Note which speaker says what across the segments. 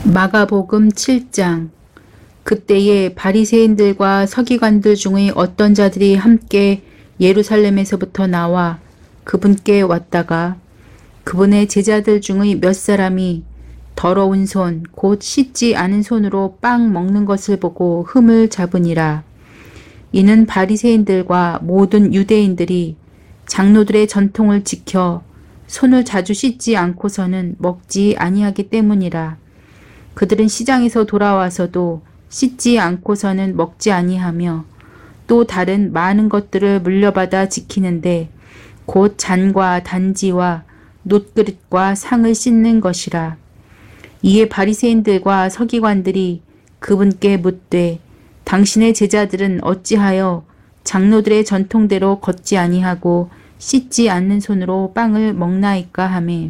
Speaker 1: 마가복음 7장. 그때에 바리새인들과 서기관들 중의 어떤 자들이 함께 예루살렘에서부터 나와 그분께 왔다가 그분의 제자들 중의 몇 사람이 더러운 손, 곧 씻지 않은 손으로 빵 먹는 것을 보고 흠을 잡으니라. 이는 바리새인들과 모든 유대인들이 장로들의 전통을 지켜 손을 자주 씻지 않고서는 먹지 아니하기 때문이라. 그들은 시장에서 돌아와서도 씻지 않고서는 먹지 아니하며 또 다른 많은 것들을 물려받아 지키는데 곧 잔과 단지와 놋그릇과 상을 씻는 것이라. 이에 바리새인들과 서기관들이 그분께 묻되 당신의 제자들은 어찌하여 장로들의 전통대로 걷지 아니하고 씻지 않는 손으로 빵을 먹나이까 하매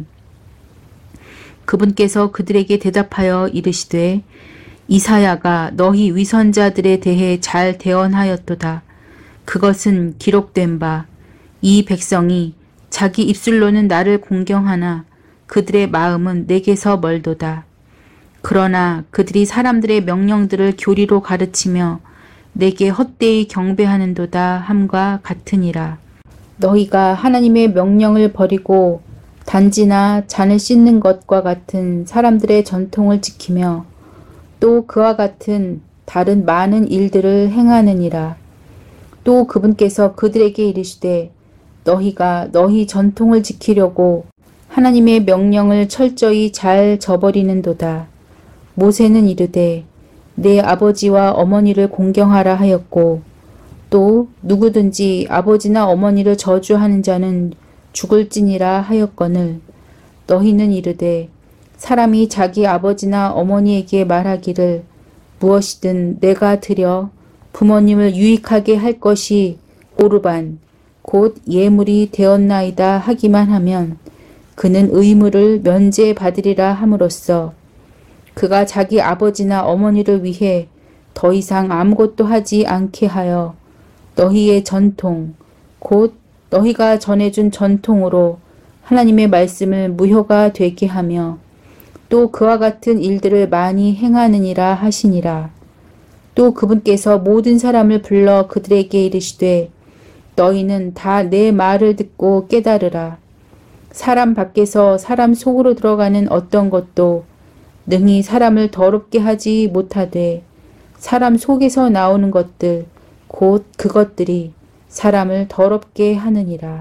Speaker 1: 그분께서 그들에게 대답하여 이르시되 이사야가 너희 위선자들에 대해 잘 대언하였도다. 그것은 기록된 바 이 백성이 자기 입술로는 나를 공경하나 그들의 마음은 내게서 멀도다. 그러나 그들이 사람들의 명령들을 교리로 가르치며 내게 헛되이 경배하는도다 함과 같으니라. 너희가 하나님의 명령을 버리고 단지나 잔을 씻는 것과 같은 사람들의 전통을 지키며 또 그와 같은 다른 많은 일들을 행하느니라. 또 그분께서 그들에게 이르시되 너희가 너희 전통을 지키려고 하나님의 명령을 철저히 잘 저버리는도다. 모세는 이르되 내 아버지와 어머니를 공경하라 하였고 또 누구든지 아버지나 어머니를 저주하는 자는 죽을지니라 하였거늘 너희는 이르되 사람이 자기 아버지나 어머니에게 말하기를 무엇이든 내가 드려 부모님을 유익하게 할 것이 오르반 곧 예물이 되었나이다 하기만 하면 그는 의무를 면제받으리라 함으로써 그가 자기 아버지나 어머니를 위해 더 이상 아무것도 하지 않게 하여 너희의 전통 곧 너희가 전해준 전통으로 하나님의 말씀을 무효가 되게 하며 또 그와 같은 일들을 많이 행하느니라 하시니라. 또 그분께서 모든 사람을 불러 그들에게 이르시되 너희는 다 내 말을 듣고 깨달으라. 사람 밖에서 사람 속으로 들어가는 어떤 것도 능히 사람을 더럽게 하지 못하되 사람 속에서 나오는 것들 곧 그것들이 사람을 더럽게 하느니라.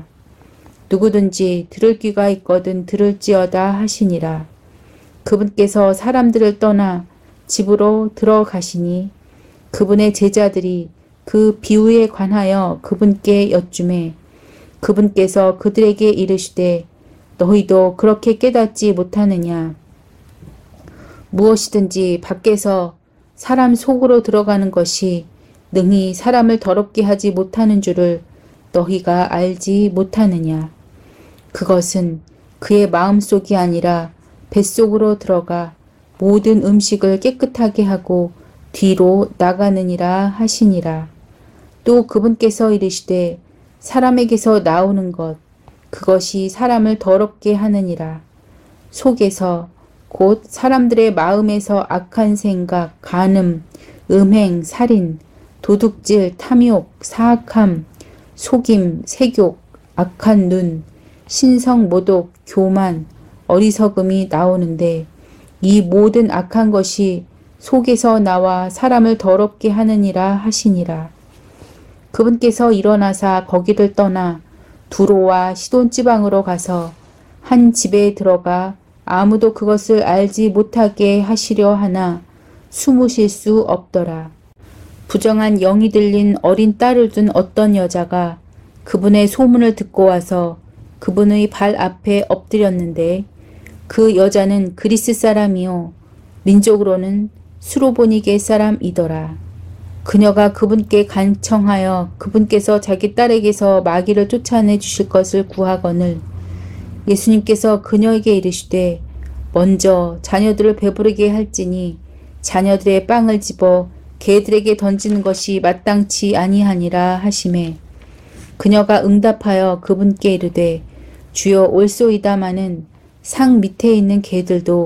Speaker 1: 누구든지 들을 귀가 있거든 들을지어다 하시니라. 그분께서 사람들을 떠나 집으로 들어가시니 그분의 제자들이 그 비유에 관하여 그분께 여쭈매 그분께서 그들에게 이르시되 너희도 그렇게 깨닫지 못하느냐. 무엇이든지 밖에서 사람 속으로 들어가는 것이 능히 사람을 더럽게 하지 못하는 줄을 너희가 알지 못하느냐. 그것은 그의 마음속이 아니라 뱃속으로 들어가 모든 음식을 깨끗하게 하고 뒤로 나가느니라 하시니라. 또 그분께서 이르시되 사람에게서 나오는 것 그것이 사람을 더럽게 하느니라. 속에서 곧 사람들의 마음에서 악한 생각, 간음, 음행, 살인, 도둑질, 탐욕, 사악함, 속임, 세욕, 악한 눈, 신성 모독, 교만, 어리석음이 나오는데 이 모든 악한 것이 속에서 나와 사람을 더럽게 하느니라 하시니라. 그분께서 일어나사 거기를 떠나 두로와 시돈 지방으로 가서 한 집에 들어가 아무도 그것을 알지 못하게 하시려 하나 숨으실 수 없더라. 부정한 영이 들린 어린 딸을 둔 어떤 여자가 그분의 소문을 듣고 와서 그분의 발 앞에 엎드렸는데 그 여자는 그리스 사람이요 민족으로는 수로보니게 사람이더라. 그녀가 그분께 간청하여 그분께서 자기 딸에게서 마귀를 쫓아내 주실 것을 구하거늘 예수님께서 그녀에게 이르시되 먼저 자녀들을 배부르게 할지니 자녀들의 빵을 집어 개들에게 던지는 것이 마땅치 아니하니라 하시매 그녀가 응답하여 그분께 이르되 주여 올소이다마는 상 밑에 있는 개들도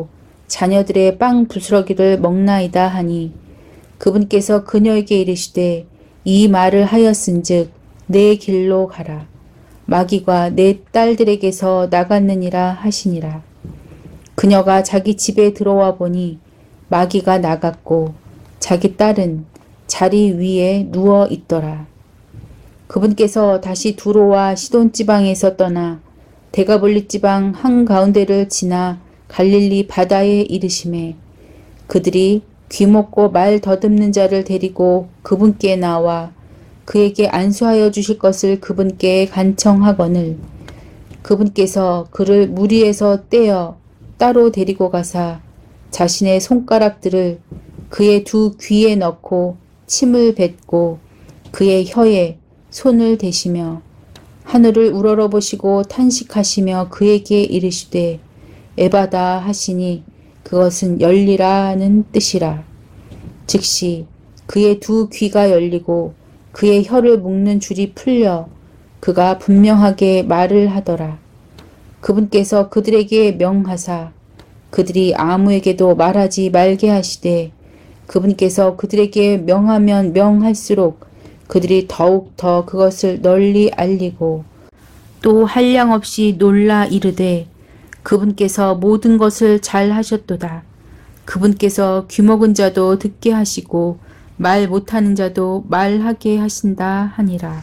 Speaker 1: 자녀들의 빵 부스러기를 먹나이다 하니 그분께서 그녀에게 이르시되 이 말을 하였은즉 내 길로 가라. 마귀가 내 딸들에게서 나갔느니라 하시니라. 그녀가 자기 집에 들어와 보니 마귀가 나갔고 자기 딸은 자리 위에 누워 있더라. 그분께서 다시 두로와 시돈 지방에서 떠나 데가볼리 지방 한가운데를 지나 갈릴리 바다에 이르심에 그들이 귀먹고 말 더듬는 자를 데리고 그분께 나와 그에게 안수하여 주실 것을 그분께 간청하거늘 그분께서 그를 무리에서 떼어 따로 데리고 가사 자신의 손가락들을 그의 두 귀에 넣고 침을 뱉고 그의 혀에 손을 대시며 하늘을 우러러보시고 탄식하시며 그에게 이르시되 에바다 하시니 그것은 열리라는 뜻이라. 즉시 그의 두 귀가 열리고 그의 혀를 묶는 줄이 풀려 그가 분명하게 말을 하더라. 그분께서 그들에게 명하사 그들이 아무에게도 말하지 말게 하시되 그분께서 그들에게 명하면 명할수록 그들이 더욱 더 그것을 널리 알리고 또 한량없이 놀라 이르되 그분께서 모든 것을 잘 하셨도다. 그분께서 귀먹은 자도 듣게 하시고 말 못하는 자도 말하게 하신다 하니라.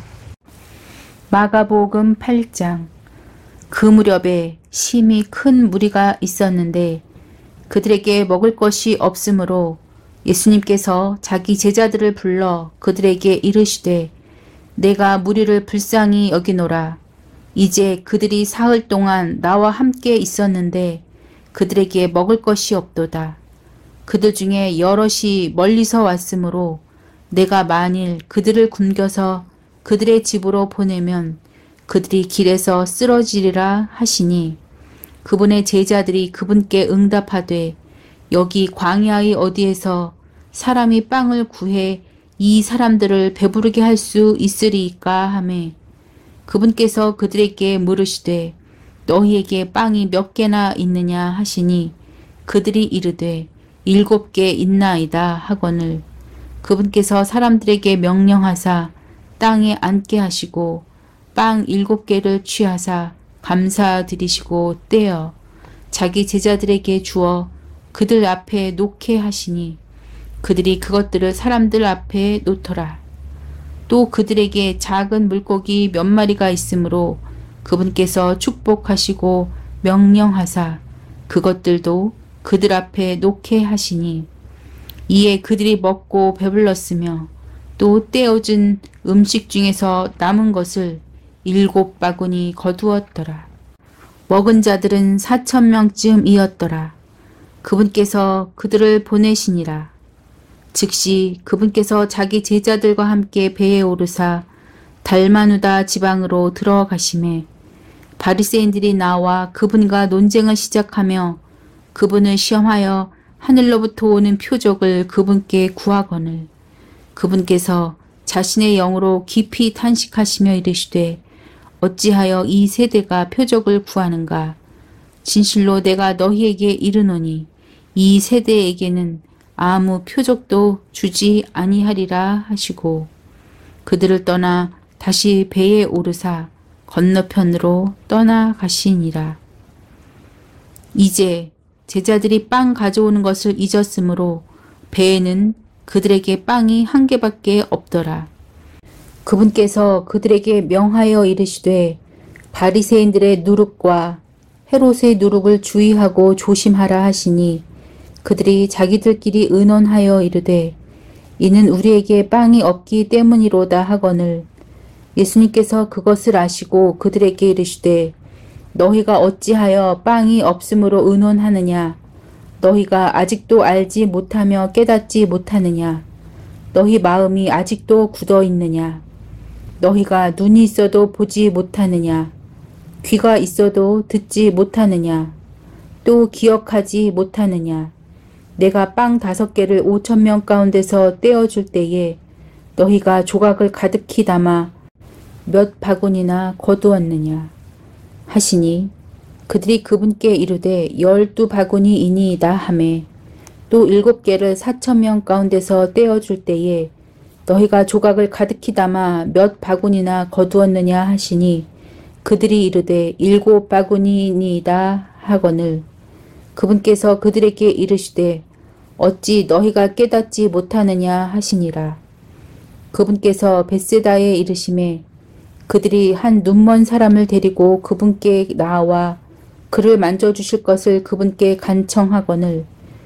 Speaker 1: 마가복음 8장. 그 무렵에 심히 큰 무리가 있었는데 그들에게 먹을 것이 없으므로 예수님께서 자기 제자들을 불러 그들에게 이르시되 내가 무리를 불쌍히 여기노라. 이제 그들이 사흘 동안 나와 함께 있었는데 그들에게 먹을 것이 없도다. 그들 중에 여럿이 멀리서 왔으므로 내가 만일 그들을 굶겨서 그들의 집으로 보내면 그들이 길에서 쓰러지리라 하시니 그분의 제자들이 그분께 응답하되 여기 광야의 어디에서 사람이 빵을 구해 이 사람들을 배부르게 할 수 있으리이까 하매 그분께서 그들에게 물으시되 너희에게 빵이 몇 개나 있느냐 하시니 그들이 이르되 7개 있나이다 하거늘 그분께서 사람들에게 명령하사 땅에 앉게 하시고 빵 7개를 취하사 감사드리시고 떼어 자기 제자들에게 주어 그들 앞에 놓게 하시니 그들이 그것들을 사람들 앞에 놓더라. 또 그들에게 작은 물고기 몇 마리가 있으므로 그분께서 축복하시고 명령하사 그것들도 그들 앞에 놓게 하시니 이에 그들이 먹고 배불렀으며 또 떼어준 음식 중에서 남은 것을 7바구니 거두었더라. 먹은 자들은 4,000명쯤이었더라. 그분께서 그들을 보내시니라. 즉시 그분께서 자기 제자들과 함께 배에 오르사 달마누다 지방으로 들어가시매 바리새인들이 나와 그분과 논쟁을 시작하며 그분을 시험하여 하늘로부터 오는 표적을 그분께 구하거늘 그분께서 자신의 영으로 깊이 탄식하시며 이르시되 어찌하여 이 세대가 표적을 구하는가? 진실로 내가 너희에게 이르노니 이 세대에게는 아무 표적도 주지 아니하리라 하시고 그들을 떠나 다시 배에 오르사 건너편으로 떠나가시니라. 이제 제자들이 빵 가져오는 것을 잊었으므로 배에는 그들에게 빵이 1개밖에 없더라. 그분께서 그들에게 명하여 이르시되 바리새인들의 누룩과 헤롯의 누룩을 주의하고 조심하라 하시니 그들이 자기들끼리 의논하여 이르되 이는 우리에게 빵이 없기 때문이로다 하거늘 예수님께서 그것을 아시고 그들에게 이르시되 너희가 어찌하여 빵이 없으므로 의논하느냐 너희가 아직도 알지 못하며 깨닫지 못하느냐 너희 마음이 아직도 굳어 있느냐 너희가 눈이 있어도 보지 못하느냐 귀가 있어도 듣지 못하느냐 또 기억하지 못하느냐 내가 빵 5개를 5,000명 가운데서 떼어줄 때에 너희가 조각을 가득히 담아 몇 바구니나 거두었느냐 하시니 그들이 그분께 이르되 12바구니이니이다 하매 또 7개를 4,000명 가운데서 떼어줄 때에 너희가 조각을 가득히 담아 몇 바구니나 거두었느냐 하시니 그들이 이르되 7바구니이니이다 하거늘 그분께서 그들에게 이르시되 어찌 너희가 깨닫지 못하느냐 하시니라. 그분께서 벳세다에 이르시매 그들이 한 눈먼 사람을 데리고 그분께 나와 그를 만져주실 것을 그분께 간청하거늘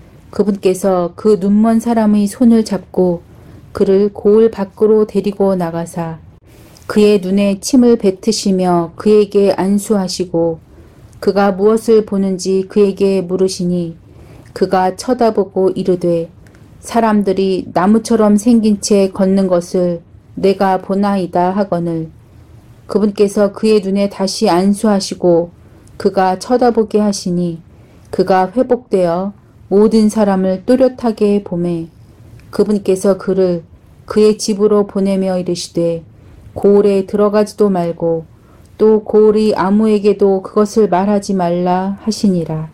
Speaker 1: 그분께서 그 눈먼 사람의 손을 잡고 그를 고을 밖으로 데리고 나가사 그의 눈에 침을 뱉으시며 그에게 안수하시고 그가 무엇을 보는지 그에게 물으시니 그가 쳐다보고 이르되 사람들이 나무처럼 생긴 채 걷는 것을 내가 보나이다 하거늘 그분께서 그의 눈에 다시 안수하시고 그가 쳐다보게 하시니 그가 회복되어 모든 사람을 또렷하게 보매 그분께서 그를 그의 집으로 보내며 이르시되 고을에 들어가지도 말고 또 고을이 아무에게도 그것을 말하지 말라 하시니라.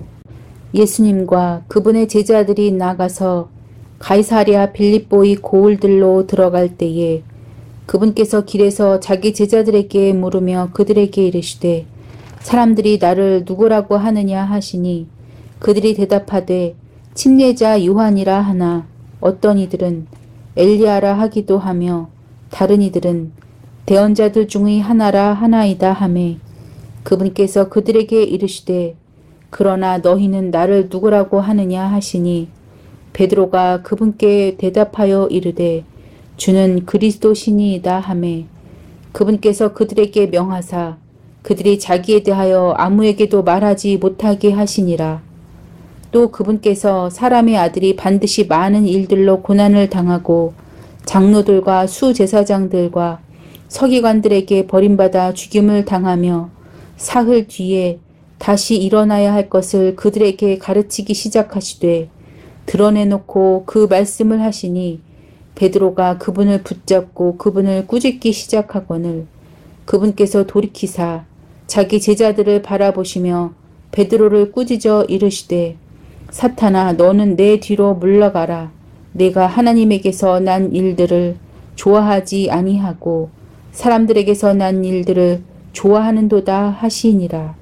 Speaker 1: 예수님과 그분의 제자들이 나가서 가이사랴 빌립보의 고을들로 들어갈 때에 그분께서 길에서 자기 제자들에게 물으며 그들에게 이르시되 사람들이 나를 누구라고 하느냐 하시니 그들이 대답하되 침례자 요한이라 하나 어떤 이들은 엘리야라 하기도 하며 다른 이들은 대언자들 중의 하나라 하나이다 하매 그분께서 그들에게 이르시되 그러나 너희는 나를 누구라고 하느냐 하시니 베드로가 그분께 대답하여 이르되 주는 그리스도시니이다 하매 그분께서 그들에게 명하사 그들이 자기에 대하여 아무에게도 말하지 못하게 하시니라. 또 그분께서 사람의 아들이 반드시 많은 일들로 고난을 당하고 장로들과 수제사장들과 서기관들에게 버림받아 죽임을 당하며 사흘 뒤에 다시 일어나야 할 것을 그들에게 가르치기 시작하시되 드러내놓고 그 말씀을 하시니 베드로가 그분을 붙잡고 그분을 꾸짖기 시작하거늘 그분께서 돌이키사 자기 제자들을 바라보시며 베드로를 꾸짖어 이르시되 사탄아 너는 내 뒤로 물러가라. 내가 하나님에게서 난 일들을 좋아하지 아니하고 사람들에게서 난 일들을 좋아하는도다 하시니라.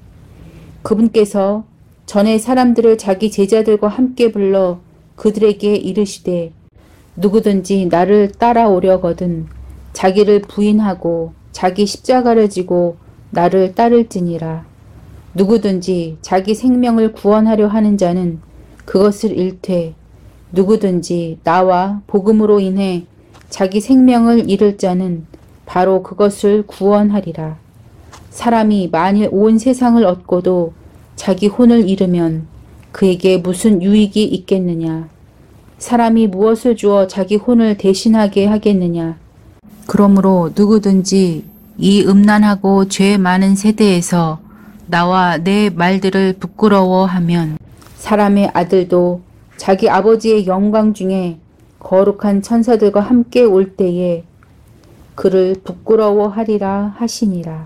Speaker 1: 그분께서 전에 사람들을 자기 제자들과 함께 불러 그들에게 이르시되 누구든지 나를 따라오려거든 자기를 부인하고 자기 십자가를 지고 나를 따를지니라. 누구든지 자기 생명을 구원하려 하는 자는 그것을 잃되 누구든지 나와 복음으로 인해 자기 생명을 잃을 자는 바로 그것을 구원하리라. 사람이 만일 온 세상을 얻고도 자기 혼을 잃으면 그에게 무슨 유익이 있겠느냐. 사람이 무엇을 주어 자기 혼을 대신하게 하겠느냐. 그러므로 누구든지 이 음란하고 죄 많은 세대에서 나와 내 말들을 부끄러워하면 사람의 아들도 자기 아버지의 영광 중에 거룩한 천사들과 함께 올 때에 그를 부끄러워하리라 하시니라.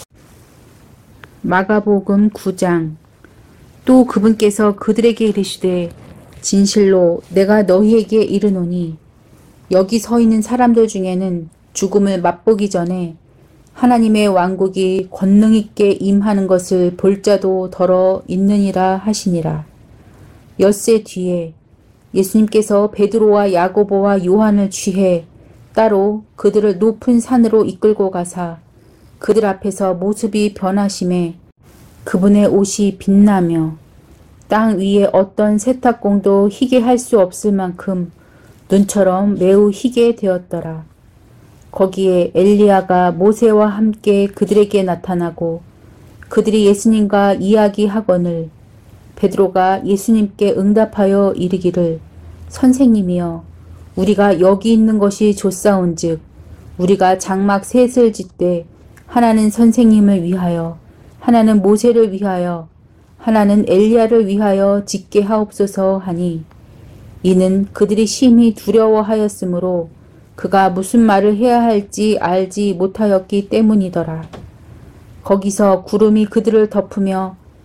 Speaker 1: 마가복음 9장. 또 그분께서 그들에게 이르시되 진실로 내가 너희에게 이르노니 여기 서 있는 사람들 중에는 죽음을 맛보기 전에 하나님의 왕국이 권능 있게 임하는 것을 볼 자도 더러 있느니라 하시니라. 엿새 뒤에 예수님께서 베드로와 야고보와 요한을 취해 따로 그들을 높은 산으로 이끌고 가사 그들 앞에서 모습이 변하심에 그분의 옷이 빛나며 땅 위에 어떤 세탁공도 희게 할 수 없을 만큼 눈처럼 매우 희게 되었더라. 거기에 엘리야가 모세와 함께 그들에게 나타나고 그들이 예수님과 이야기하거늘 베드로가 예수님께 응답하여 이르기를 선생님이여 우리가 여기 있는 것이 좋사온즉 우리가 장막 셋을 짓되 하나는 선생님을 위하여 하나는 모세를 위하여 하나는 엘리야를 위하여 짓게 하옵소서 하니 이는 그들이 심히 두려워하였으므로 그가 무슨 말을 해야 할지 알지 못하였기 때문이더라. 거기서 구름이 그들을 덮으며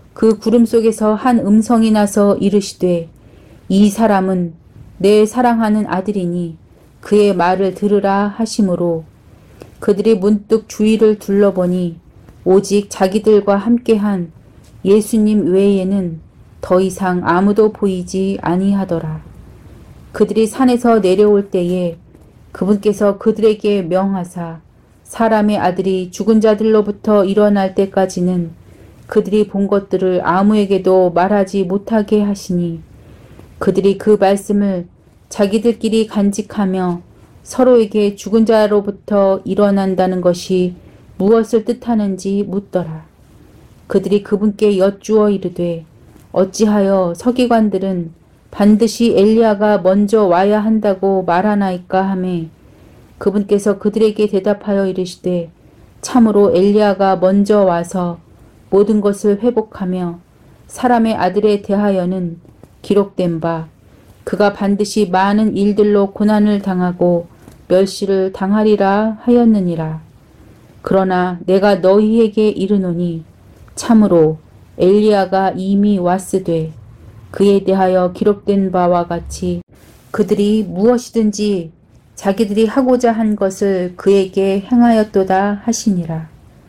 Speaker 1: 그 구름 속에서 한 음성이 나서 이르시되 이 사람은 내 사랑하는 아들이니 그의 말을 들으라 하심으로 그들이 문득 주위를 둘러보니 오직 자기들과 함께한 예수님 외에는 더 이상 아무도 보이지 아니하더라. 그들이 산에서 내려올 때에 그분께서 그들에게 명하사 사람의 아들이 죽은 자들로부터 일어날 때까지는 그들이 본 것들을 아무에게도 말하지 못하게 하시니 그들이 그 말씀을 자기들끼리 간직하며 서로에게 죽은 자로부터 일어난다는 것이 무엇을 뜻하는지 묻더라. 그들이 그분께 여쭈어 이르되 어찌하여 서기관들은 반드시 엘리야가 먼저 와야 한다고 말하나이까 하매 그분께서 그들에게 대답하여 이르시되 참으로 엘리야가 먼저 와서 모든 것을 회복하며 사람의 아들에 대하여는 기록된 바 그가 반드시 많은 일들로 고난을 당하고 멸시를 당하리라 하였느니라. 그러나 내가 너희에게 이르노니 참으로 엘리야가 이미 왔으되 그에 대하여 기록된 바와 같이 그들이 무엇이든지 자기들이 하고자 한 것을 그에게 행하였도다 하시니라.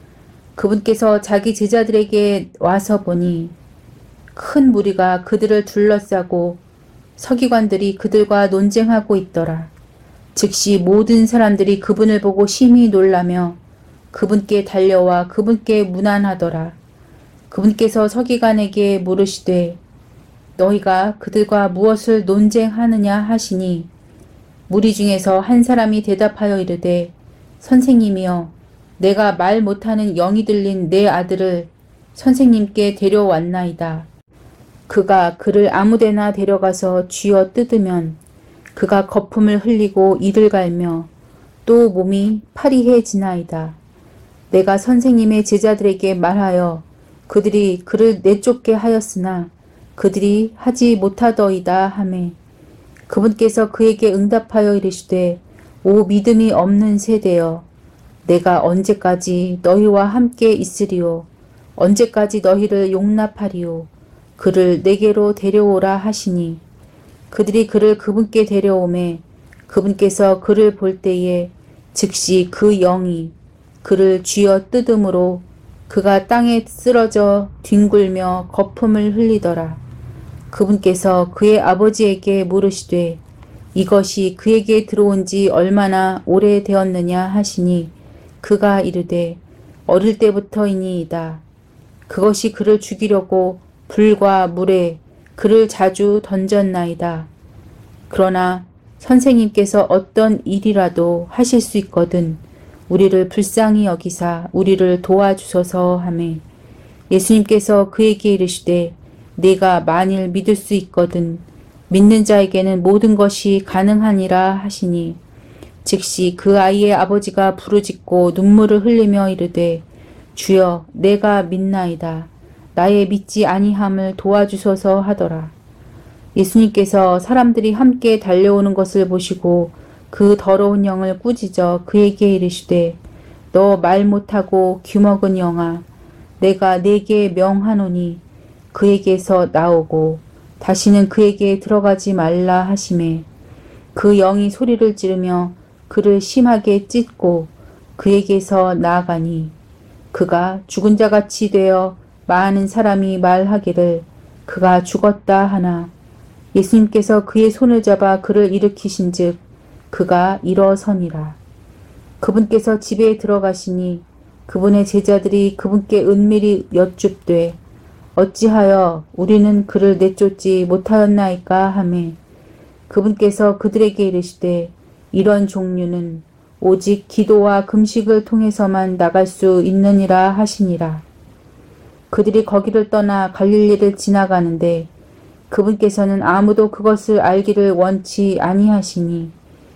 Speaker 1: 그분께서 자기 제자들에게 와서 보니 큰 무리가 그들을 둘러싸고 서기관들이 그들과 논쟁하고 있더라. 즉시 모든 사람들이 그분을 보고 심히 놀라며 그분께 달려와 그분께 문안하더라. 그분께서 서기관에게 물으시되 너희가 그들과 무엇을 논쟁하느냐 하시니 무리 중에서 한 사람이 대답하여 이르되 선생님이여 내가 말 못하는 영이 들린 내 아들을 선생님께 데려왔나이다. 그가 그를 아무데나 데려가서 쥐어 뜯으면 그가 거품을 흘리고 이를 갈며 또 몸이 파리해지나이다. 내가 선생님의 제자들에게 말하여 그들이 그를 내쫓게 하였으나 그들이 하지 못하더이다 하매 그분께서 그에게 응답하여 이르시되 오 믿음이 없는 세대여 내가 언제까지 너희와 함께 있으리요 언제까지 너희를 용납하리요 그를 내게로 데려오라 하시니 그들이 그를 그분께 데려오매 그분께서 그를 볼 때에 즉시 그 영이 그를 쥐어 뜯음으로 그가 땅에 쓰러져 뒹굴며 거품을 흘리더라. 그분께서 그의 아버지에게 물으시되 이것이 그에게 들어온 지 얼마나 오래되었느냐 하시니 그가 이르되 어릴 때부터이니이다. 그것이 그를 죽이려고 불과 물에 그를 자주 던졌나이다. 그러나 선생님께서 어떤 일이라도 하실 수 있거든 우리를 불쌍히 여기사 우리를 도와주소서 하매 예수님께서 그에게 이르시되 네가 만일 믿을 수 있거든 믿는 자에게는 모든 것이 가능하니라 하시니 즉시 그 아이의 아버지가 부르짖고 눈물을 흘리며 이르되 주여 내가 믿나이다. 나의 믿지 아니함을 도와주소서 하더라. 예수님께서 사람들이 함께 달려오는 것을 보시고 그 더러운 영을 꾸짖어 그에게 이르시되 너 말 못하고 귀먹은 영아 내가 네게 명하노니 그에게서 나오고 다시는 그에게 들어가지 말라 하시매 그 영이 소리를 지르며 그를 심하게 찢고 그에게서 나아가니 그가 죽은 자같이 되어 많은 사람이 말하기를 그가 죽었다 하나 예수님께서 그의 손을 잡아 그를 일으키신즉 그가 일어서니라. 그분께서 집에 들어가시니 그분의 제자들이 그분께 은밀히 여쭙되 어찌하여 우리는 그를 내쫓지 못하였나이까 하매 그분께서 그들에게 이르시되 이런 종류는 오직 기도와 금식을 통해서만 나갈 수 있느니라 하시니라. 그들이 거기를 떠나 갈릴리를 지나가는데 그분께서는 아무도 그것을 알기를 원치 아니하시니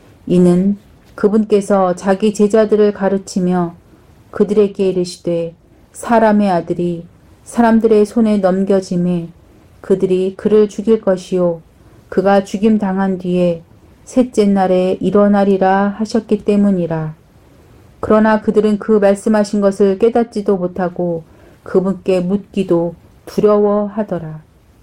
Speaker 1: 이는 그분께서 자기 제자들을 가르치며 그들에게 이르시되 사람의 아들이 사람들의 손에 넘겨짐에 그들이 그를 죽일 것이요 그가 죽임 당한 뒤에 셋째 날에 일어나리라 하셨기 때문이라. 그러나 그들은 그 말씀하신 것을 깨닫지도 못하고 그분께 묻기도 두려워하더라.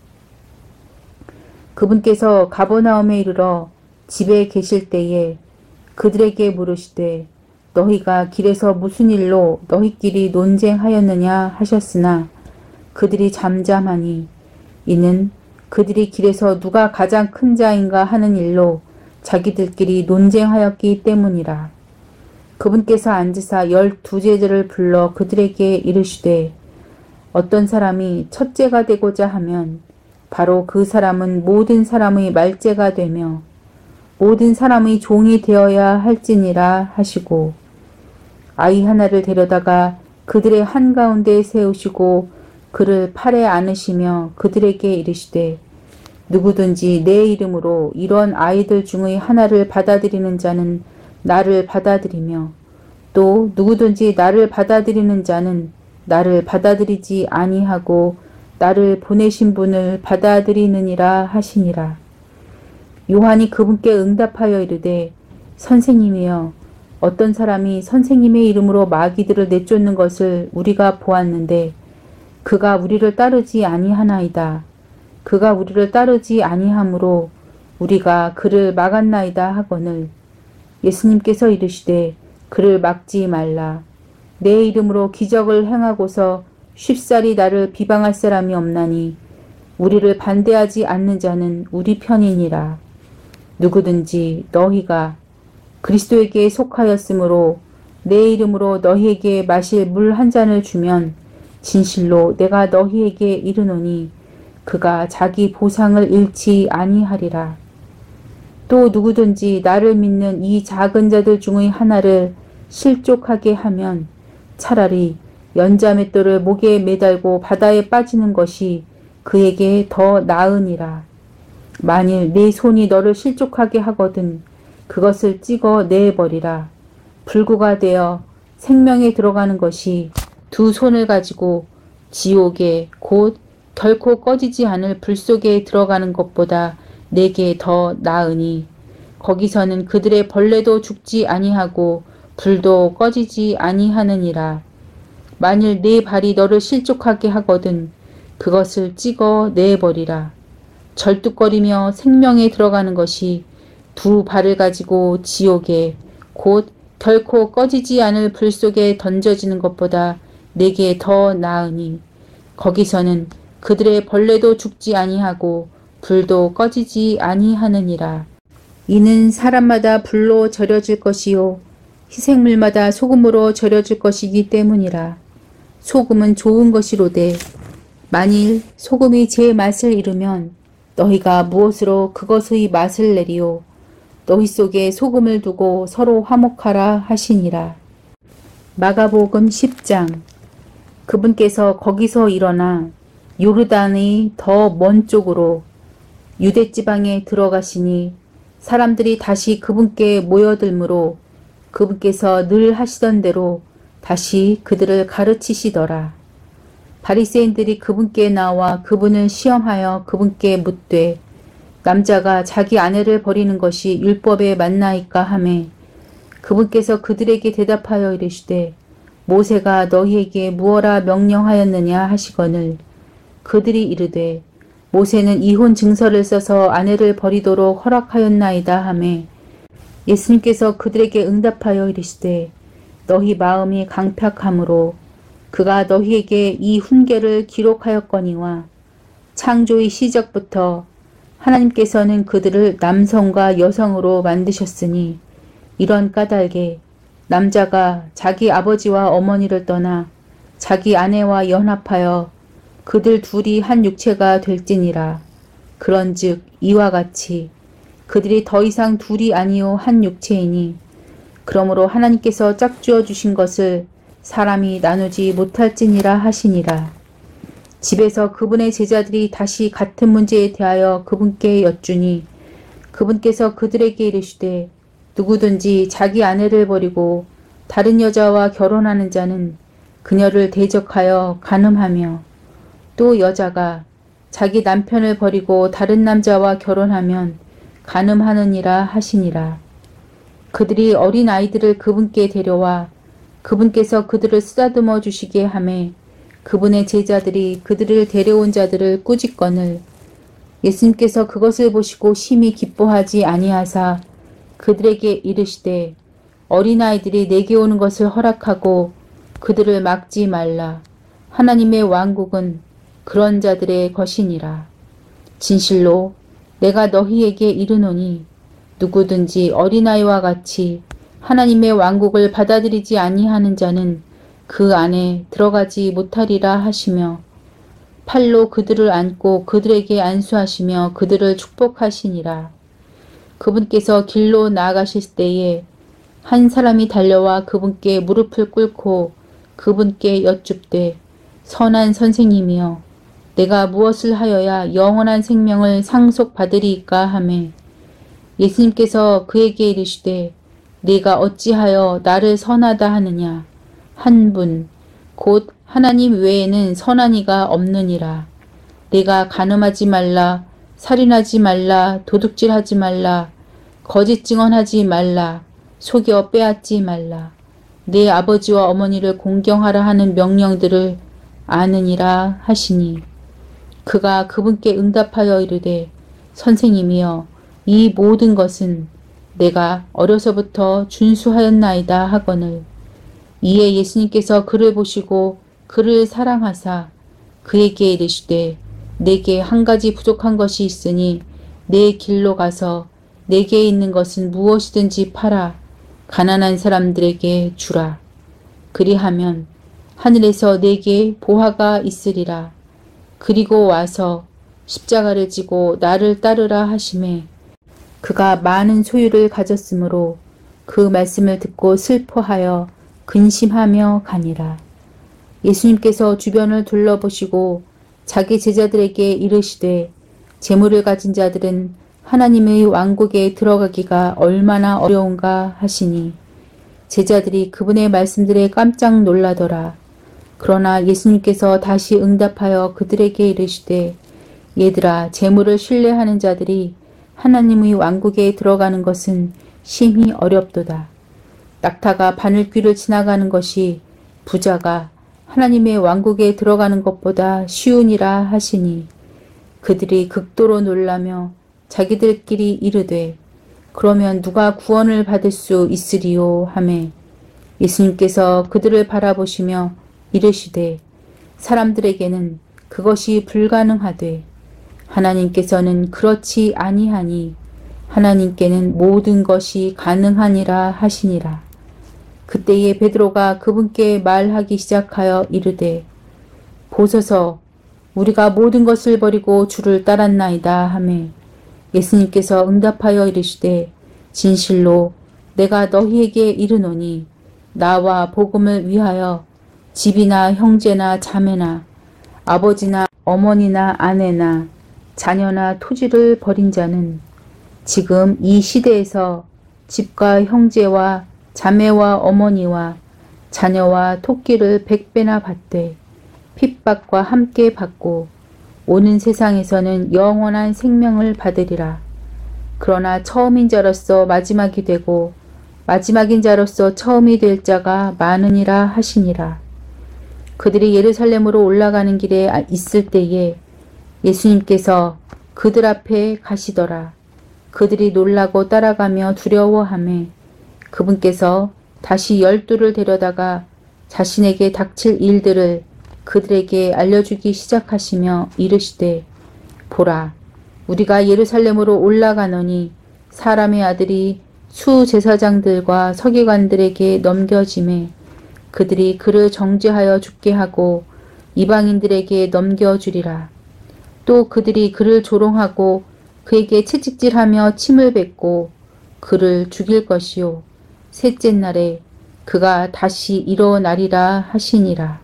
Speaker 1: 그분께서 가버나움에 이르러 집에 계실 때에 그들에게 물으시되 너희가 길에서 무슨 일로 너희끼리 논쟁하였느냐 하셨으나 그들이 잠잠하니 이는 그들이 길에서 누가 가장 큰 자인가 하는 일로 자기들끼리 논쟁하였기 때문이라. 그분께서 앉으사 12제자를 불러 그들에게 이르시되 어떤 사람이 첫째가 되고자 하면 바로 그 사람은 모든 사람의 말째가 되며 모든 사람의 종이 되어야 할지니라 하시고 아이 하나를 데려다가 그들의 한가운데 세우시고 그를 팔에 안으시며 그들에게 이르시되 누구든지 내 이름으로 이런 아이들 중의 하나를 받아들이는 자는 나를 받아들이며 또 누구든지 나를 받아들이는 자는 나를 받아들이지 아니하고 나를 보내신 분을 받아들이느니라 하시니라. 요한이 그분께 응답하여 이르되 선생님이여 어떤 사람이 선생님의 이름으로 마귀들을 내쫓는 것을 우리가 보았는데 그가 우리를 따르지 아니하나이다. 그가 우리를 따르지 아니하므로 우리가 그를 막았나이다 하거늘 예수님께서 이르시되 그를 막지 말라. 내 이름으로 기적을 행하고서 쉽사리 나를 비방할 사람이 없나니 우리를 반대하지 않는 자는 우리 편이니라. 누구든지 너희가 그리스도에게 속하였으므로 내 이름으로 너희에게 마실 물 한 잔을 주면 진실로 내가 너희에게 이르노니 그가 자기 보상을 잃지 아니하리라. 또 누구든지 나를 믿는 이 작은 자들 중의 하나를 실족하게 하면 차라리 연자맷돌을 목에 매달고 바다에 빠지는 것이 그에게 더 나으니라. 만일 네 손이 너를 실족하게 하거든 그것을 찍어 내버리라. 불구가 되어 생명에 들어가는 것이 두 손을 가지고 지옥에 곧 결코 꺼지지 않을 불 속에 들어가는 것보다 내게 더 나으니 거기서는 그들의 벌레도 죽지 아니하고 불도 꺼지지 아니하느니라. 만일 네 발이 너를 실족하게 하거든 그것을 찍어 내버리라. 절뚝거리며 생명에 들어가는 것이 두 발을 가지고 지옥에 곧 결코 꺼지지 않을 불 속에 던져지는 것보다 내게 더 나으니 거기서는 그들의 벌레도 죽지 아니하고 불도 꺼지지 아니하느니라. 이는 사람마다 불로 절여질 것이요 희생물마다 소금으로 절여질 것이기 때문이라. 소금은 좋은 것이로되 만일 소금이 제 맛을 잃으면 너희가 무엇으로 그것의 맛을 내리요 너희 속에 소금을 두고 서로 화목하라 하시니라. 마가복음 10장. 그분께서 거기서 일어나 요르단의 더 먼 쪽으로 유대지방에 들어가시니 사람들이 다시 그분께 모여들므로 그분께서 늘 하시던 대로 다시 그들을 가르치시더라. 바리새인들이 그분께 나와 그분을 시험하여 그분께 묻되 남자가 자기 아내를 버리는 것이 율법에 맞나이까 하매 그분께서 그들에게 대답하여 이르시되 모세가 너희에게 무엇라 명령하였느냐 하시거늘 그들이 이르되 모세는 이혼 증서를 써서 아내를 버리도록 허락하였나이다 하매 예수님께서 그들에게 응답하여 이르시되 너희 마음이 강팍함으로 그가 너희에게 이 훈계를 기록하였거니와 창조의 시작부터 하나님께서는 그들을 남성과 여성으로 만드셨으니 이런 까닭에 남자가 자기 아버지와 어머니를 떠나 자기 아내와 연합하여 그들 둘이 한 육체가 될지니라. 그런즉 이와 같이 그들이 더 이상 둘이 아니요 한 육체이니 그러므로 하나님께서 짝지어 주신 것을 사람이 나누지 못할지니라 하시니라. 집에서 그분의 제자들이 다시 같은 문제에 대하여 그분께 여쭈니 그분께서 그들에게 이르시되 누구든지 자기 아내를 버리고 다른 여자와 결혼하는 자는 그녀를 대적하여 간음하며 또 여자가 자기 남편을 버리고 다른 남자와 결혼하면 간음하느니라 하시니라. 그들이 어린 아이들을 그분께 데려와 그분께서 그들을 쓰다듬어 주시게 하매 그분의 제자들이 그들을 데려온 자들을 꾸짖거늘 예수님께서 그것을 보시고 심히 기뻐하지 아니하사 그들에게 이르시되 어린아이들이 내게 오는 것을 허락하고 그들을 막지 말라. 하나님의 왕국은 그런 자들의 것이니라. 진실로 내가 너희에게 이르노니 누구든지 어린아이와 같이 하나님의 왕국을 받아들이지 아니하는 자는 그 안에 들어가지 못하리라 하시며 팔로 그들을 안고 그들에게 안수하시며 그들을 축복하시니라. 그분께서 길로 나아가실 때에 한 사람이 달려와 그분께 무릎을 꿇고 그분께 여쭙되 선한 선생님이여 내가 무엇을 하여야 영원한 생명을 상속받으리이까 하매 예수님께서 그에게 이르시되 네가 어찌하여 나를 선하다 하느냐 한 분 곧 하나님 외에는 선한 이가 없느니라. 내가 간음하지 말라 살인하지 말라 도둑질하지 말라 거짓 증언하지 말라 속여 빼앗지 말라 내 아버지와 어머니를 공경하라 하는 명령들을 아느니라 하시니 그가 그분께 응답하여 이르되 선생님이여 이 모든 것은 내가 어려서부터 준수하였나이다 하거늘 이에 예수님께서 그를 보시고 그를 사랑하사 그에게 이르시되 내게 한 가지 부족한 것이 있으니 내 길로 가서 내게 있는 것은 무엇이든지 팔아 가난한 사람들에게 주라. 그리하면 하늘에서 내게 보화가 있으리라. 그리고 와서 십자가를 지고 나를 따르라 하시매 그가 많은 소유를 가졌으므로 그 말씀을 듣고 슬퍼하여 근심하며 가니라. 예수님께서 주변을 둘러보시고 자기 제자들에게 이르시되 재물을 가진 자들은 하나님의 왕국에 들어가기가 얼마나 어려운가 하시니 제자들이 그분의 말씀들에 깜짝 놀라더라. 그러나 예수님께서 다시 응답하여 그들에게 이르시되 얘들아 재물을 신뢰하는 자들이 하나님의 왕국에 들어가는 것은 심히 어렵도다. 낙타가 바늘귀를 지나가는 것이 부자가 하나님의 왕국에 들어가는 것보다 쉬우니라 하시니 그들이 극도로 놀라며 자기들끼리 이르되 그러면 누가 구원을 받을 수 있으리요 하매 예수님께서 그들을 바라보시며 이르시되 사람들에게는 그것이 불가능하되 하나님께서는 그렇지 아니하니 하나님께는 모든 것이 가능하니라 하시니라. 그때에 베드로가 그분께 말하기 시작하여 이르되 보소서 우리가 모든 것을 버리고 주를 따랐나이다 하매 예수님께서 응답하여 이르시되 진실로 내가 너희에게 이르노니 나와 복음을 위하여 집이나 형제나 자매나 아버지나 어머니나 아내나 자녀나 토지를 버린 자는 지금 이 시대에서 집과 형제와 자매와 어머니와 자녀와 토끼를 100배나 받되 핍박과 함께 받고 오는 세상에서는 영원한 생명을 받으리라. 그러나 처음인 자로서 마지막이 되고 마지막인 자로서 처음이 될 자가 많으니라 하시니라. 그들이 예루살렘으로 올라가는 길에 있을 때에 예수님께서 그들 앞에 가시더라. 그들이 놀라고 따라가며 두려워하매 그분께서 다시 12를 데려다가 자신에게 닥칠 일들을 그들에게 알려주기 시작하시며 이르시되 보라 우리가 예루살렘으로 올라가노니 사람의 아들이 수제사장들과 서기관들에게 넘겨짐에 그들이 그를 정죄하여 죽게 하고 이방인들에게 넘겨주리라. 또 그들이 그를 조롱하고 그에게 채찍질하며 침을 뱉고 그를 죽일 것이요 셋째 날에 그가 다시 일어나리라 하시니라.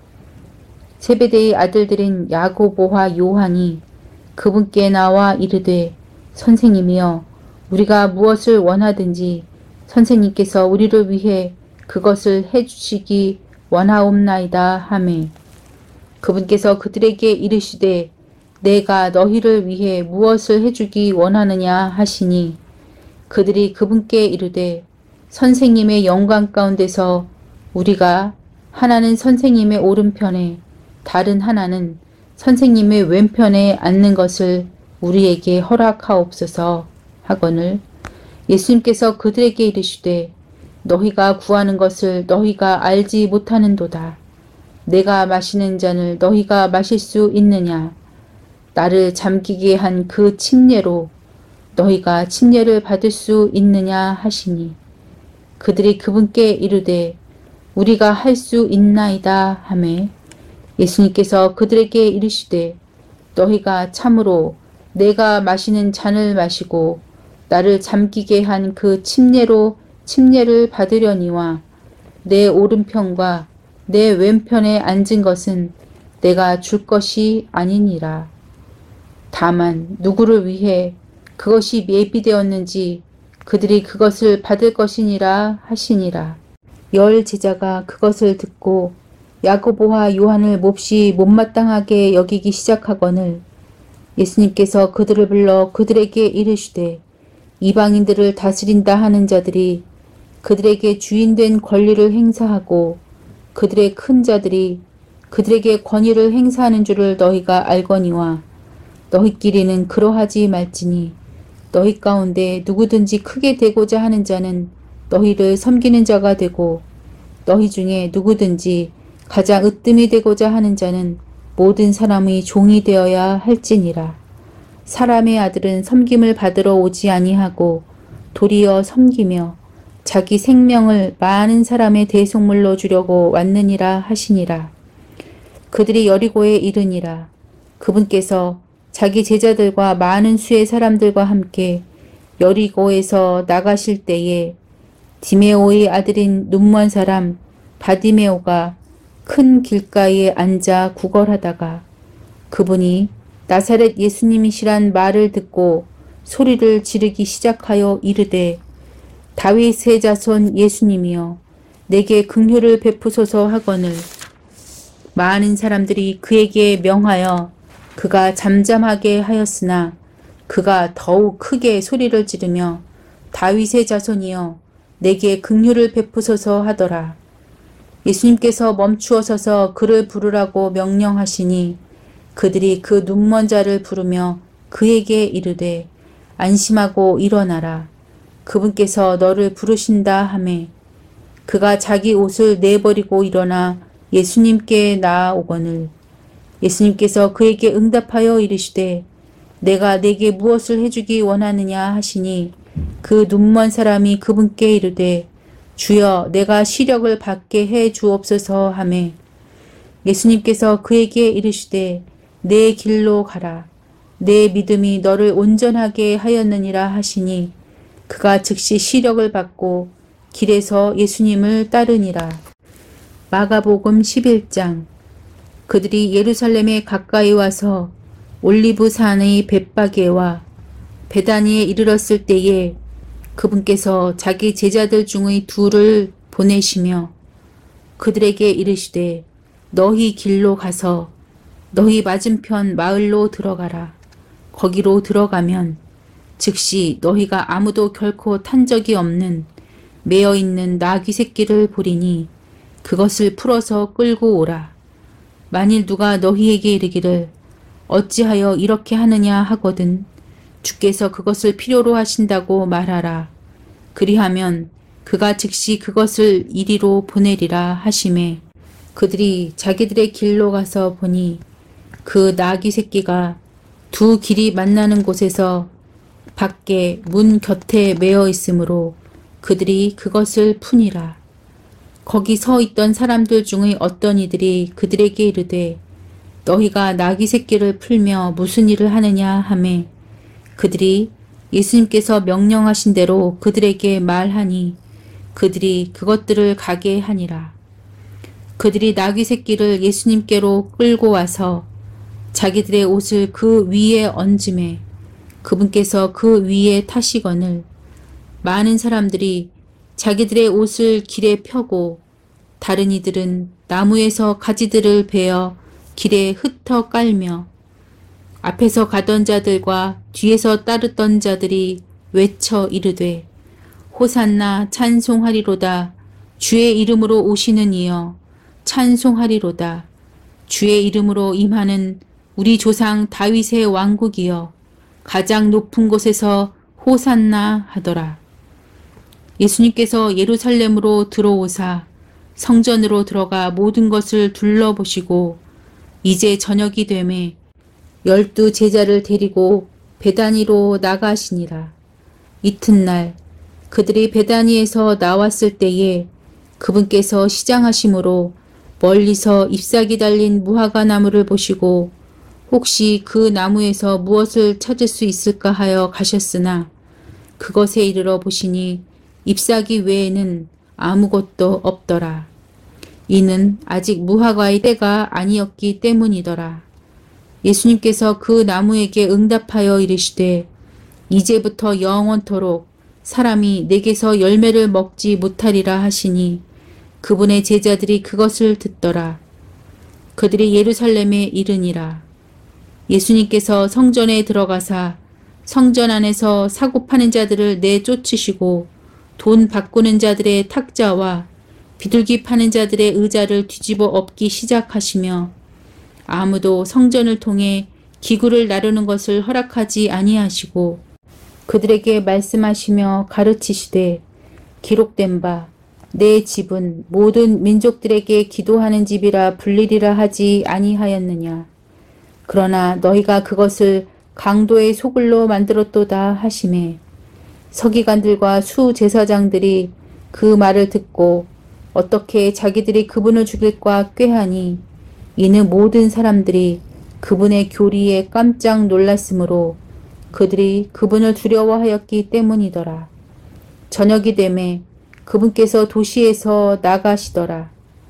Speaker 1: 세베대의 아들들인 야고보와 요한이 그분께 나와 이르되 선생님이여 우리가 무엇을 원하든지 선생님께서 우리를 위해 그것을 해주시기 원하옵나이다 하매 그분께서 그들에게 이르시되 내가 너희를 위해 무엇을 해주기 원하느냐 하시니 그들이 그분께 이르되 선생님의 영광 가운데서 우리가 하나는 선생님의 오른편에 다른 하나는 선생님의 왼편에 앉는 것을 우리에게 허락하옵소서 하거늘 예수님께서 그들에게 이르시되 너희가 구하는 것을 너희가 알지 못하는도다. 내가 마시는 잔을 너희가 마실 수 있느냐? 나를 잠기게 한 그 침례로 너희가 침례를 받을 수 있느냐 하시니 그들이 그분께 이르되 우리가 할 수 있나이다 하매 예수님께서 그들에게 이르시되 너희가 참으로 내가 마시는 잔을 마시고 나를 잠기게 한 그 침례로 침례를 받으려니와 내 오른편과 내 왼편에 앉은 것은 내가 줄 것이 아니니라. 다만 누구를 위해 그것이 예비되었는지 그들이 그것을 받을 것이니라 하시니라. 열 제자가 그것을 듣고 야고보와 요한을 몹시 못마땅하게 여기기 시작하거늘 예수님께서 그들을 불러 그들에게 이르시되 이방인들을 다스린다 하는 자들이 그들에게 주인된 권리를 행사하고 그들의 큰 자들이 그들에게 권위를 행사하는 줄을 너희가 알거니와 너희끼리는 그러하지 말지니 너희 가운데 누구든지 크게 되고자 하는 자는 너희를 섬기는 자가 되고 너희 중에 누구든지 가장 으뜸이 되고자 하는 자는 모든 사람의 종이 되어야 할지니라. 사람의 아들은 섬김을 받으러 오지 아니하고 도리어 섬기며 자기 생명을 많은 사람의 대속물로 주려고 왔느니라 하시니라. 그들이 여리고에 이르니라. 그분께서 자기 제자들과 많은 수의 사람들과 함께 여리고에서 나가실 때에 디메오의 아들인 눈먼 사람 바디메오가 큰 길가에 앉아 구걸하다가 그분이 나사렛 예수님이시란 말을 듣고 소리를 지르기 시작하여 이르되 다윗의 자손 예수님이여 내게 긍휼을 베푸소서 하거늘 많은 사람들이 그에게 명하여 그가 잠잠하게 하였으나 그가 더욱 크게 소리를 지르며 다윗의 자손이여 내게 긍휼을 베푸소서 하더라. 예수님께서 멈추어 서서 그를 부르라고 명령하시니 그들이 그 눈먼 자를 부르며 그에게 이르되 안심하고 일어나라. 그분께서 너를 부르신다 하매 그가 자기 옷을 내버리고 일어나 예수님께 나아오거늘 예수님께서 그에게 응답하여 이르시되 내가 내게 무엇을 해주기 원하느냐 하시니 그 눈먼 사람이 그분께 이르되 주여 내가 시력을 받게 해 주옵소서 하매 예수님께서 그에게 이르시되 내 길로 가라. 내 믿음이 너를 온전하게 하였느니라 하시니 그가 즉시 시력을 받고 길에서 예수님을 따르니라. 마가복음 11장. 그들이 예루살렘에 가까이 와서 올리브산의 벳바게와 베다니에 이르렀을 때에 그분께서 자기 제자들 중의 둘을 보내시며 그들에게 이르시되 너희 길로 가서 너희 맞은편 마을로 들어가라. 거기로 들어가면 즉시 너희가 아무도 결코 탄 적이 없는 매어있는 나귀 새끼를 보리니 그것을 풀어서 끌고 오라. 만일 누가 너희에게 이르기를 어찌하여 이렇게 하느냐 하거든 주께서 그것을 필요로 하신다고 말하라. 그리하면 그가 즉시 그것을 이리로 보내리라 하시매 그들이 자기들의 길로 가서 보니 그 나귀 새끼가 두 길이 만나는 곳에서 밖에 문 곁에 매어 있으므로 그들이 그것을 푸니라. 거기 서 있던 사람들 중의 어떤 이들이 그들에게 이르되 너희가 나귀 새끼를 풀며 무슨 일을 하느냐 하매 그들이 예수님께서 명령하신 대로 그들에게 말하니 그들이 그것들을 가게 하니라. 그들이 나귀 새끼를 예수님께로 끌고 와서 자기들의 옷을 그 위에 얹음에 그분께서 그 위에 타시거늘 많은 사람들이 자기들의 옷을 길에 펴고 다른 이들은 나무에서 가지들을 베어 길에 흩어 깔며 앞에서 가던 자들과 뒤에서 따르던 자들이 외쳐 이르되 호산나 찬송하리로다. 주의 이름으로 오시는 이여 찬송하리로다. 주의 이름으로 임하는 우리 조상 다윗의 왕국이여 가장 높은 곳에서 호산나 하더라. 예수님께서 예루살렘으로 들어오사 성전으로 들어가 모든 것을 둘러보시고 이제 저녁이 되매 12 제자를 데리고 베다니로 나가시니라. 이튿날 그들이 베다니에서 나왔을 때에 그분께서 시장하심으로 멀리서 잎사귀 달린 무화과 나무를 보시고 혹시 그 나무에서 무엇을 찾을 수 있을까 하여 가셨으나 그것에 이르러 보시니 잎사귀 외에는 아무것도 없더라. 이는 아직 무화과의 때가 아니었기 때문이더라. 예수님께서 그 나무에게 응답하여 이르시되 이제부터 영원토록 사람이 내게서 열매를 먹지 못하리라 하시니 그분의 제자들이 그것을 듣더라. 그들이 예루살렘에 이르니라. 예수님께서 성전에 들어가사 성전 안에서 사고 파는 자들을 내쫓으시고 돈 바꾸는 자들의 탁자와 비둘기 파는 자들의 의자를 뒤집어 엎기 시작하시며 아무도 성전을 통해 기구를 나르는 것을 허락하지 아니하시고 그들에게 말씀하시며 가르치시되 기록된 바 내 집은 모든 민족들에게 기도하는 집이라 불리리라 하지 아니하였느냐. 그러나 너희가 그것을 강도의 소굴로 만들었도다 하시매 서기관들과 수제사장들이 그 말을 듣고 어떻게 자기들이 그분을 죽일까 꾀하니 이는 모든 사람들이 그분의 교리에 깜짝 놀랐으므로 그들이 그분을 두려워하였기 때문이더라. 저녁이 되매 그분께서 도시에서 나가시더라.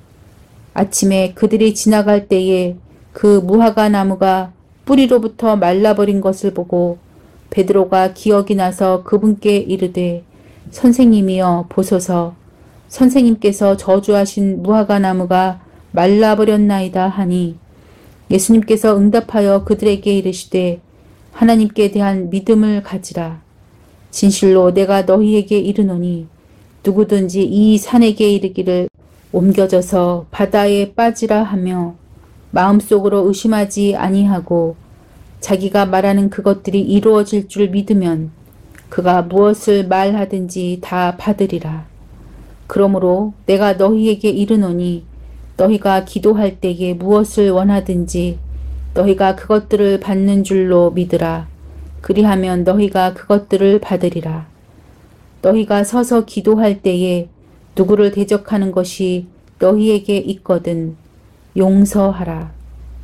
Speaker 1: 아침에 그들이 지나갈 때에 그 무화과 나무가 뿌리로부터 말라버린 것을 보고 베드로가 기억이 나서 그분께 이르되 선생님이여 보소서 선생님께서 저주하신 무화과 나무가 말라버렸나이다 하니 예수님께서 응답하여 그들에게 이르시되 하나님께 대한 믿음을 가지라. 진실로 내가 너희에게 이르노니 누구든지 이 산에게 이르기를 옮겨져서 바다에 빠지라 하며 마음속으로 의심하지 아니하고 자기가 말하는 그것들이 이루어질 줄 믿으면 그가 무엇을 말하든지 다 받으리라. 그러므로 내가 너희에게 이르노니 너희가 기도할 때에 무엇을 원하든지 너희가 그것들을 받는 줄로 믿으라. 그리하면 너희가 그것들을 받으리라. 너희가 서서 기도할 때에 누구를 대적하는 것이 너희에게 있거든 용서하라.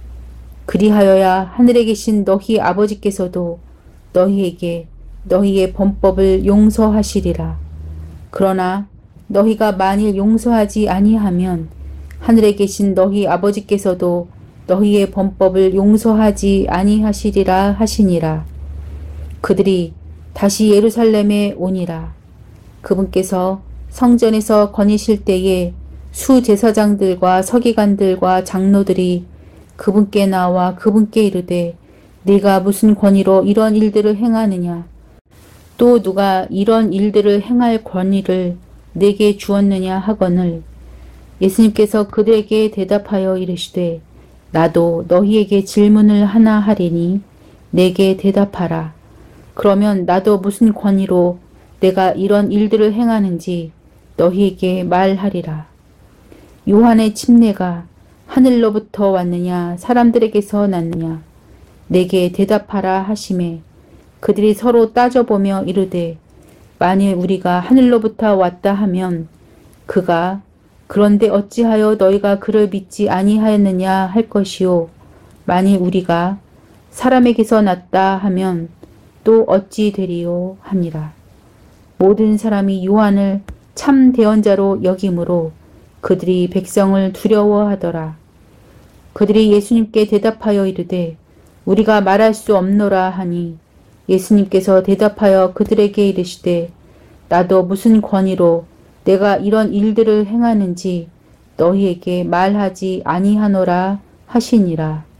Speaker 1: 그리하여야 하늘에 계신 너희 아버지께서도 너희에게 너희의 범법을 용서하시리라. 그러나 너희가 만일 용서하지 아니하면 하늘에 계신 너희 아버지께서도 너희의 범법을 용서하지 아니하시리라 하시니라. 그들이 다시 예루살렘에 오니라. 그분께서 성전에서 거니실 때에 수제사장들과 서기관들과 장로들이 그분께 나와 그분께 이르되 네가 무슨 권위로 이런 일들을 행하느냐? 또 누가 이런 일들을 행할 권위를 내게 주었느냐 하거늘 예수님께서 그들에게 대답하여 이르시되 나도 너희에게 질문을 하나 하리니 내게 대답하라. 그러면 나도 무슨 권위로 내가 이런 일들을 행하는지 너희에게 말하리라. 요한의 침례가 하늘로부터 왔느냐 사람들에게서 났느냐 내게 대답하라 하시매 그들이 서로 따져보며 이르되 만일 우리가 하늘로부터 왔다 하면 그가 그런데 어찌하여 너희가 그를 믿지 아니하였느냐 할 것이요 만일 우리가 사람에게서 났다 하면 또 어찌 되리요 하니라. 모든 사람이 요한을 참 대언자로 여김으로 그들이 백성을 두려워하더라. 그들이 예수님께 대답하여 이르되 우리가 말할 수 없노라 하니 예수님께서 대답하여 그들에게 이르시되 나도 무슨 권위로 내가 이런 일들을 행하는지 너희에게 말하지 아니하노라 하시니라.